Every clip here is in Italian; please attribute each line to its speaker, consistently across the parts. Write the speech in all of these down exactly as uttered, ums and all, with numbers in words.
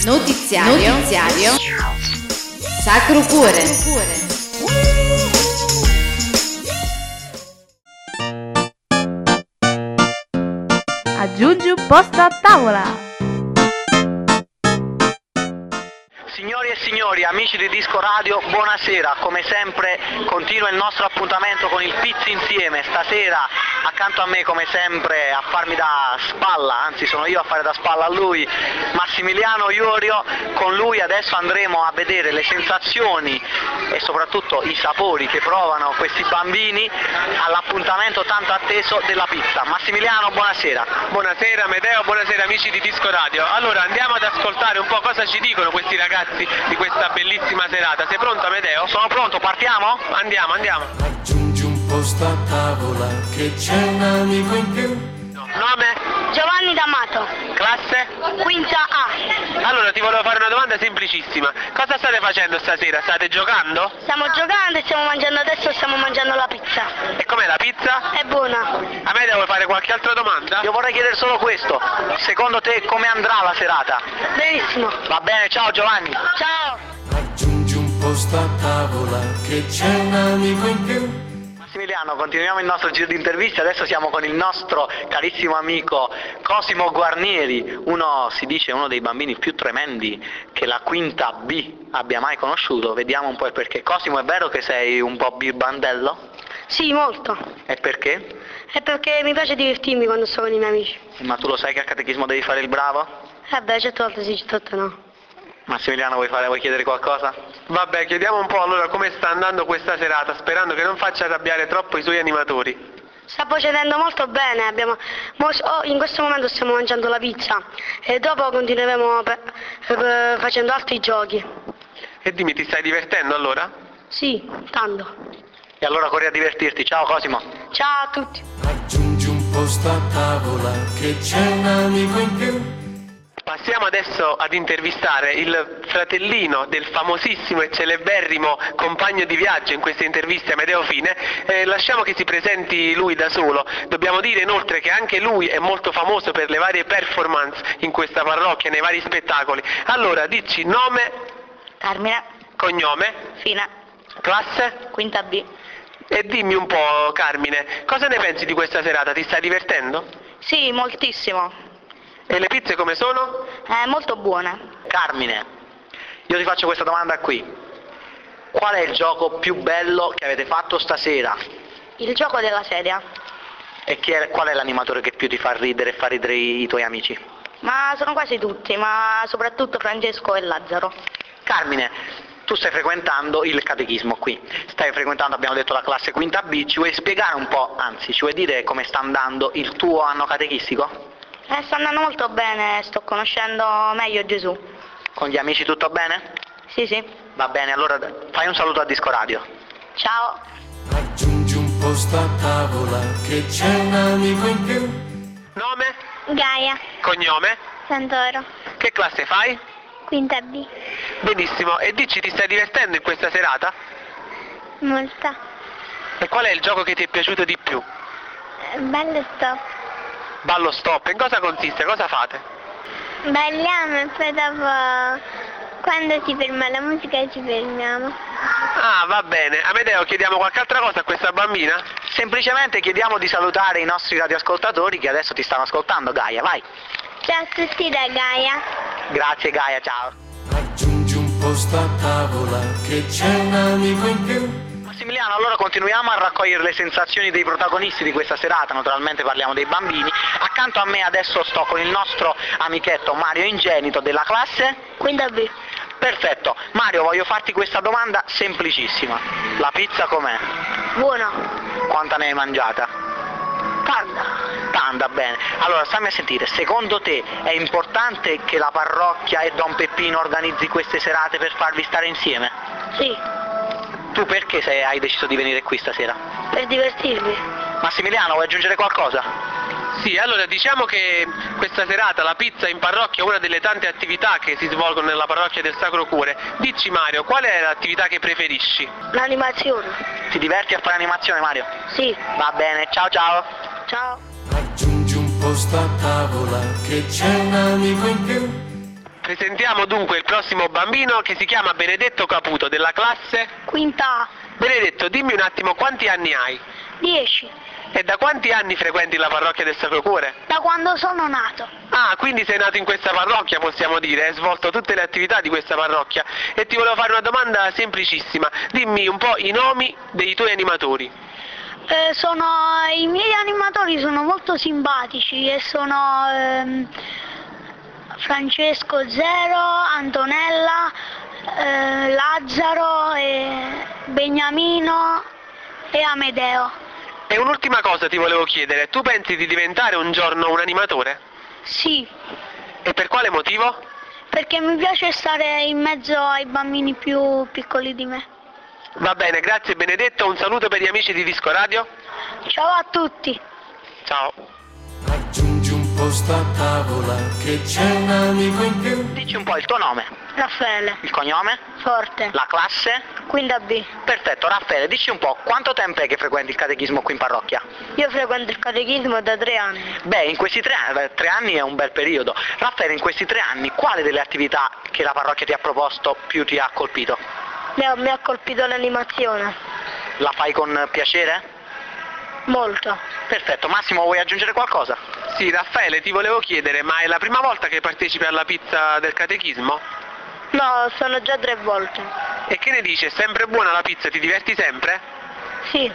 Speaker 1: Notiziario, Notiziario Sacro Cuore.
Speaker 2: Aggiungi un posto a tavola.
Speaker 3: Signori e signori, amici di Disco Radio, buonasera. Come sempre continua il nostro appuntamento con il Pizzi Insieme. Stasera accanto a me, come sempre, a farmi da spalla, anzi sono io a fare da spalla a lui, Massimiliano Iorio. Con lui adesso andremo a vedere le sensazioni e soprattutto i sapori che provano questi bambini all'appuntamento tanto atteso della pizza. Massimiliano, buonasera.
Speaker 4: Buonasera Medeo, buonasera amici di Disco Radio. Allora andiamo ad ascoltare un po' cosa ci dicono questi ragazzi di questa bellissima serata. Sei pronto Amedeo?
Speaker 3: Sono pronto, partiamo?
Speaker 4: Andiamo, andiamo.
Speaker 5: Aggiungi un posto a tavola che c'è un amico in più.
Speaker 4: Nome?
Speaker 6: Giovanni D'Amato.
Speaker 4: Classe?
Speaker 6: Quinta A.
Speaker 4: Allora ti volevo fare una domanda semplicissima. Cosa state facendo stasera? State giocando?
Speaker 6: Stiamo giocando e stiamo mangiando adesso, stiamo mangiando la pizza.
Speaker 4: E com'è la pizza?
Speaker 6: È buona.
Speaker 4: Amedeo, vuoi fare qualche altra domanda?
Speaker 3: Io vorrei chiedere solo questo. Secondo te come andrà la serata?
Speaker 6: Benissimo.
Speaker 3: Va bene, ciao Giovanni.
Speaker 6: Ciao.
Speaker 5: Aggiungi un posto a tavola che c'è un amico in più.
Speaker 3: Massimiliano, continuiamo il nostro giro di interviste. Adesso siamo con il nostro carissimo amico Cosimo Guarnieri, uno, si dice, uno dei bambini più tremendi che la quinta B abbia mai conosciuto. Vediamo un po' il perché. Cosimo, è vero che sei un po' birbandello?
Speaker 6: Sì, molto.
Speaker 3: E perché?
Speaker 6: È perché mi piace divertirmi quando sto con i miei amici.
Speaker 3: Ma tu lo sai che al catechismo devi fare il bravo?
Speaker 6: Eh beh, certe volte sì, certe volte no.
Speaker 3: Massimiliano, vuoi, fare, vuoi chiedere qualcosa?
Speaker 4: Vabbè, chiediamo un po' allora come sta andando questa serata, sperando che non faccia arrabbiare troppo i suoi animatori.
Speaker 6: Sta procedendo molto bene, abbiamo, mo- oh, in questo momento stiamo mangiando la pizza e dopo continueremo per, per, facendo altri giochi.
Speaker 4: E dimmi, ti stai divertendo allora?
Speaker 6: Sì, tanto.
Speaker 3: E allora corri a divertirti. Ciao Cosimo.
Speaker 6: Ciao a tutti.
Speaker 5: Aggiungi un posto a tavola che c'è un amico in più.
Speaker 4: Passiamo adesso ad intervistare il fratellino del famosissimo e celeberrimo compagno di viaggio in queste interviste, Amedeo Fine. Eh, lasciamo che si presenti lui da solo. Dobbiamo dire inoltre che anche lui è molto famoso per le varie performance in questa parrocchia, nei vari spettacoli. Allora, dici nome,
Speaker 6: Carmine.
Speaker 4: cognome,
Speaker 6: Fine.
Speaker 4: classe
Speaker 6: Quinta B.
Speaker 4: e dimmi un po', Carmine, cosa ne pensi di questa serata? Ti stai divertendo?
Speaker 6: Sì, moltissimo.
Speaker 4: E le pizze come sono?
Speaker 6: È molto buona.
Speaker 3: Carmine, io ti faccio questa domanda qui. Qual è il gioco più bello che avete fatto stasera?
Speaker 6: Il gioco della sedia.
Speaker 3: E chi è, qual è l'animatore che più ti fa ridere e fa ridere i, i tuoi amici?
Speaker 6: Ma sono quasi tutti, ma soprattutto Francesco e Lazzaro.
Speaker 3: Carmine, tu stai frequentando il catechismo qui. Stai frequentando, abbiamo detto, la classe quinta B. Ci vuoi spiegare un po', anzi, ci vuoi dire come sta andando il tuo anno catecistico?
Speaker 6: Eh, sta andando molto bene, sto conoscendo meglio Gesù.
Speaker 3: Con gli amici tutto bene?
Speaker 6: Sì, sì.
Speaker 3: Va bene, allora fai un saluto a Disco Radio.
Speaker 6: Ciao.
Speaker 5: Aggiungi un posto a tavola che c'è un amico in più.
Speaker 4: Nome,
Speaker 7: Gaia,
Speaker 4: cognome,
Speaker 7: Santoro,
Speaker 4: che classe fai?
Speaker 7: quinta B,
Speaker 4: Benissimo, e dici ti stai divertendo in questa serata?
Speaker 7: molta,
Speaker 4: E qual è il gioco che ti è piaciuto di più?
Speaker 7: eh, bello stop,
Speaker 4: Ballo stop, in cosa consiste? Cosa fate?
Speaker 7: balliamo e poi dopo quando si ferma la musica ci fermiamo.
Speaker 4: Ah, va bene. Amedeo, chiediamo qualche altra cosa a questa bambina?
Speaker 3: Semplicemente chiediamo di salutare i nostri radioascoltatori che adesso ti stanno ascoltando. Gaia, vai.
Speaker 7: Ciao a tutti da Gaia.
Speaker 3: Grazie Gaia, ciao.
Speaker 5: Aggiungi un posto a tavola che c'è un amico in più.
Speaker 3: Massimiliano, allora continuiamo a raccogliere le sensazioni dei protagonisti di questa serata, naturalmente parliamo dei bambini. Accanto a me adesso sto con il nostro amichetto Mario Ingenito della classe
Speaker 6: Quinta B.
Speaker 3: Perfetto. Mario, voglio farti questa domanda semplicissima. La pizza com'è?
Speaker 6: Buona.
Speaker 3: Quanta ne hai mangiata?
Speaker 6: Tanta.
Speaker 3: Tanta, bene. Allora, stammi a sentire, secondo te è importante che la parrocchia e Don Peppino organizzi queste serate per farvi stare insieme?
Speaker 6: Sì,
Speaker 3: Tu perché sei, hai deciso di venire qui stasera?
Speaker 6: per divertirmi.
Speaker 3: Massimiliano, vuoi aggiungere qualcosa?
Speaker 4: Sì, allora diciamo che questa serata la pizza in parrocchia è una delle tante attività che si svolgono nella parrocchia del Sacro Cuore. Dici Mario, qual è l'attività che preferisci?
Speaker 6: L'animazione.
Speaker 3: Ti diverti a fare animazione, Mario?
Speaker 6: Sì.
Speaker 3: Va bene, ciao ciao.
Speaker 6: Ciao.
Speaker 5: Aggiungi un posto a tavola che c'è un amico in più.
Speaker 4: presentiamo dunque il prossimo bambino che si chiama Benedetto Caputo della classe
Speaker 6: Quinta A.
Speaker 4: Benedetto, dimmi un attimo quanti anni hai
Speaker 6: dieci.
Speaker 4: e da quanti anni frequenti la parrocchia del Sacro Cuore?
Speaker 6: Da quando sono nato.
Speaker 4: Ah, quindi sei nato in questa parrocchia, possiamo dire, hai svolto tutte le attività di questa parrocchia e ti volevo fare una domanda semplicissima, dimmi un po' i nomi dei tuoi animatori.
Speaker 6: Eh, sono, I miei animatori sono molto simpatici e sono ehm, Francesco Zero, Antonella, eh, Lazzaro, e Beniamino e Amedeo.
Speaker 4: E un'ultima cosa ti volevo chiedere, tu pensi di diventare un giorno un animatore?
Speaker 6: Sì,
Speaker 4: E per quale motivo?
Speaker 6: perché mi piace stare in mezzo ai bambini più piccoli di me.
Speaker 4: Va bene, grazie Benedetto, un saluto per gli amici di Disco Radio.
Speaker 6: Ciao a tutti.
Speaker 4: Ciao.
Speaker 5: Aggiungi un posto a tavola che c'è un amico in più.
Speaker 3: Dici un po' il tuo nome,
Speaker 6: Raffaele,
Speaker 3: il cognome,
Speaker 6: Forte,
Speaker 3: la classe.
Speaker 6: Quinta B.
Speaker 3: Perfetto, Raffaele, dici un po' quanto tempo è che frequenti il catechismo qui in parrocchia?
Speaker 6: Io frequento il catechismo da tre anni.
Speaker 3: Beh, in questi tre, eh, tre anni è un bel periodo. Raffaele, in questi tre anni quale delle attività che la parrocchia ti ha proposto più ti ha colpito?
Speaker 6: Mi ha, mi ha colpito l'animazione.
Speaker 3: La fai con piacere?
Speaker 6: Molto.
Speaker 3: Perfetto, Massimo, vuoi aggiungere qualcosa?
Speaker 4: Sì, Raffaele, ti volevo chiedere, ma è la prima volta che partecipi alla pizza del catechismo?
Speaker 6: No, sono già tre volte.
Speaker 4: E che ne dici, è sempre buona la pizza, ti diverti sempre?
Speaker 6: Sì.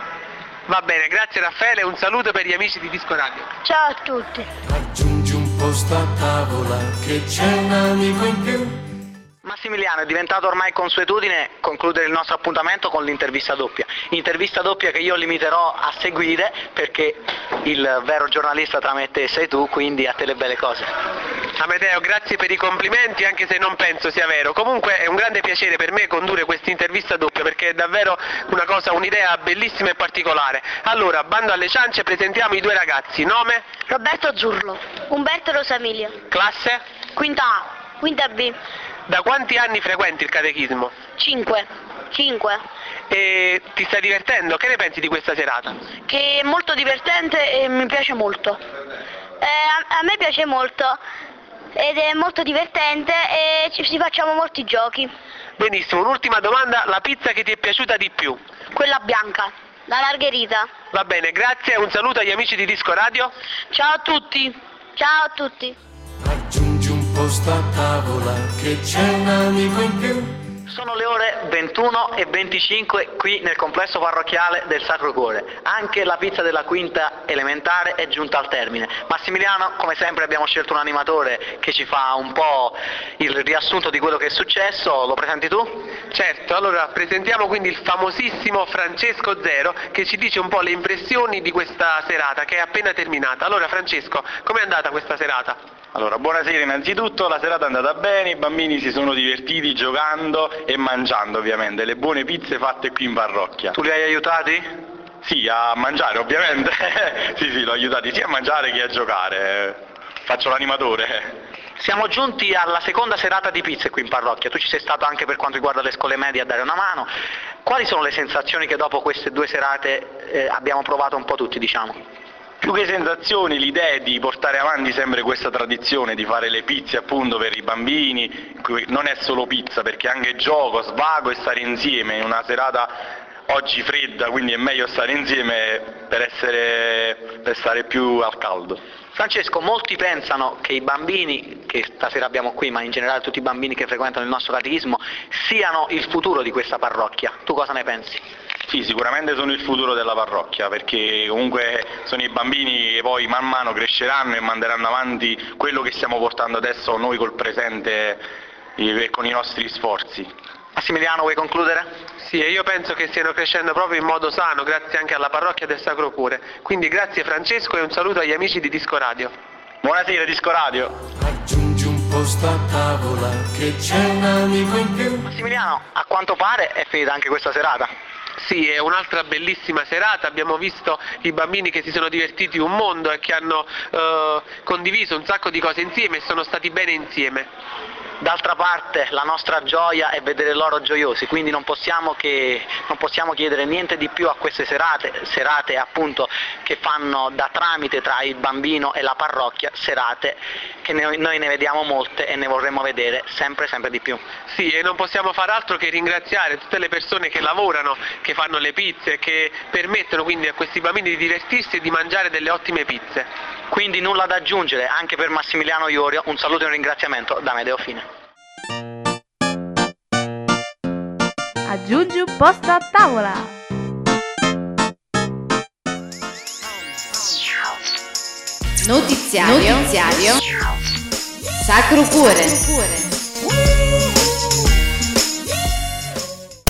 Speaker 4: Va bene, grazie Raffaele, un saluto per gli amici di Disco Radio.
Speaker 6: Ciao a tutti.
Speaker 5: Aggiungi un posto a tavola che c'è un amico in più.
Speaker 3: Massimiliano, è diventato ormai consuetudine concludere il nostro appuntamento con l'intervista doppia. Intervista doppia che io limiterò a seguire perché il vero giornalista tra me e te sei tu, quindi a te le belle cose.
Speaker 4: Amedeo, grazie per i complimenti, anche se non penso sia vero. Comunque è un grande piacere per me condurre questa intervista doppia perché è davvero una cosa, un'idea bellissima e particolare. Allora, bando alle ciance, presentiamo i due ragazzi. Nome?
Speaker 6: Roberto Zurlo. Umberto Rosamilio.
Speaker 4: Classe?
Speaker 6: Quinta A. Quinta B.
Speaker 4: Da quanti anni frequenti il catechismo?
Speaker 6: Cinque. Cinque.
Speaker 4: E ti stai divertendo? Che ne pensi di questa serata?
Speaker 6: Che è molto divertente e mi piace molto. Eh, a, a me piace molto ed è molto divertente e ci, ci facciamo molti giochi.
Speaker 4: Benissimo, un'ultima domanda, la pizza che ti è piaciuta di più?
Speaker 6: Quella bianca, la margherita.
Speaker 4: Va bene, grazie, un saluto agli amici di Disco Radio.
Speaker 6: Ciao a tutti. Ciao a tutti.
Speaker 5: Aggiungi un posto a tavola che c'è un amico in più.
Speaker 3: Sono le ore ventuno e venticinque qui nel complesso parrocchiale del Sacro Cuore. Anche la pizza della quinta elementare è giunta al termine. Massimiliano, come sempre abbiamo scelto un animatore che ci fa un po' il riassunto di quello che è successo. Lo presenti tu?
Speaker 4: Certo, allora presentiamo quindi il famosissimo Francesco Zero che ci dice un po' le impressioni di questa serata che è appena terminata. Allora Francesco, com'è andata questa serata?
Speaker 8: Allora, buonasera innanzitutto, la serata è andata bene, i bambini si sono divertiti giocando e mangiando ovviamente, le buone pizze fatte qui in parrocchia.
Speaker 3: Tu li hai aiutati?
Speaker 8: Sì, a mangiare ovviamente, sì sì, l'ho aiutati sia a mangiare che a giocare, faccio l'animatore.
Speaker 3: Siamo giunti alla seconda serata di pizze qui in parrocchia, tu ci sei stato anche per quanto riguarda le scuole medie a dare una mano. Quali sono le sensazioni che dopo queste due serate eh, abbiamo provato un po' tutti, diciamo?
Speaker 8: Più che sensazioni, l'idea è di portare avanti sempre questa tradizione, di fare le pizze appunto per i bambini, non è solo pizza perché è anche gioco, svago e stare insieme in una serata oggi fredda, quindi è meglio stare insieme per, essere, per stare più al caldo.
Speaker 3: Francesco, molti pensano che i bambini, che stasera abbiamo qui, ma in generale tutti i bambini che frequentano il nostro catechismo, siano il futuro di questa parrocchia. Tu cosa ne pensi?
Speaker 8: Sì, sicuramente sono il futuro della parrocchia, perché comunque sono i bambini che poi man mano cresceranno e manderanno avanti quello che stiamo portando adesso noi col presente e con i nostri sforzi.
Speaker 3: Massimiliano, vuoi concludere?
Speaker 4: Sì, e io penso che stiano crescendo proprio in modo sano, grazie anche alla parrocchia del Sacro Cuore. Quindi grazie Francesco e un saluto agli amici di Disco Radio.
Speaker 8: Buonasera Disco Radio.
Speaker 5: Aggiungi un posto a tavola che c'è un amico in più.
Speaker 3: Massimiliano, a quanto pare è finita anche questa serata.
Speaker 4: Sì, è un'altra bellissima serata, abbiamo visto i bambini che si sono divertiti un mondo e che hanno eh, condiviso un sacco di cose insieme e sono stati bene insieme.
Speaker 3: D'altra parte la nostra gioia è vedere loro gioiosi, quindi non possiamo, che, non possiamo chiedere niente di più a queste serate, serate appunto che fanno da tramite tra il bambino e la parrocchia, serate che noi, noi ne vediamo molte e ne vorremmo vedere sempre sempre di più.
Speaker 4: Sì, e non possiamo far altro che ringraziare tutte le persone che lavorano, che fanno le pizze, che permettono quindi a questi bambini di divertirsi e di mangiare delle ottime pizze.
Speaker 3: Quindi nulla da aggiungere, anche per Massimiliano Iorio, un saluto e un ringraziamento da Medeo Fine.
Speaker 2: Aggiungi un posto a tavola.
Speaker 1: Notiziario, Notiziario. Sacro Cuore.